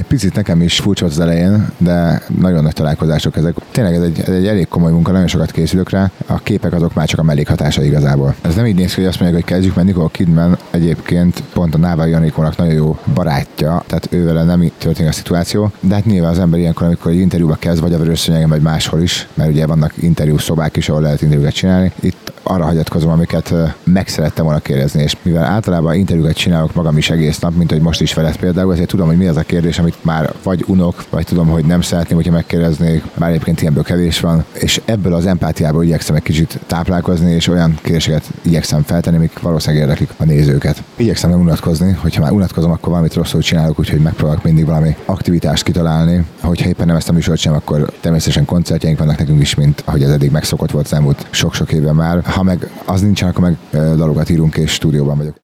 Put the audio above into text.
Picit nekem is furcsa az elején, de nagyon nagy találkozások ezek. Tényleg ez egy elég komoly munka, nagyon sokat készülök rá. A képek azok már csak a mellékhatása igazából. Ez nem így néz ki, hogy azt mondják, hogy kezdjük, mert Nicole Kidman egyébként pont a Naval Janikónak nagyon jó barátja, tehát ővele nem történik a szituáció, de hát nyilván az ember ilyenkor, amikor egy interjúba kezd, vagy a Vörös-szőnyegen, vagy máshol is, mert ugye vannak interjú szobák is, ahol lehet interjúkat csinálni. Itt arra hagyatkozom, amiket meg szerettem volna kérdezni, és mivel általában interjúkat csinálok magam is egész nap, mint hogy most is veled például, ezért tudom, hogy mi az a kérdés, amit már vagy unok, vagy tudom, hogy nem szeretném, hogyha megkérdeznék, bár egyébként ilyenből kevés van, és ebből az empátiából igyekszem egy kicsit táplálkozni, és olyan kérdéseket igyekszem feltenni, amik valószínűleg érdeklik a nézőket. Igyekszem nem unatkozni, hogyha már unatkozom, akkor valamit rosszul csinálok, úgyhogy megpróbálok mindig valami aktivitást kitalálni. Hogyha éppen nem ezt a műsort sem, akkor természetesen koncertjeink vannak nekünk is, mint ahogy ez eddig megszokott volt az elmúlt sok-sok évben már. Ha meg az nincsen, akkor meg dalokat írunk és stúdióban vagyok.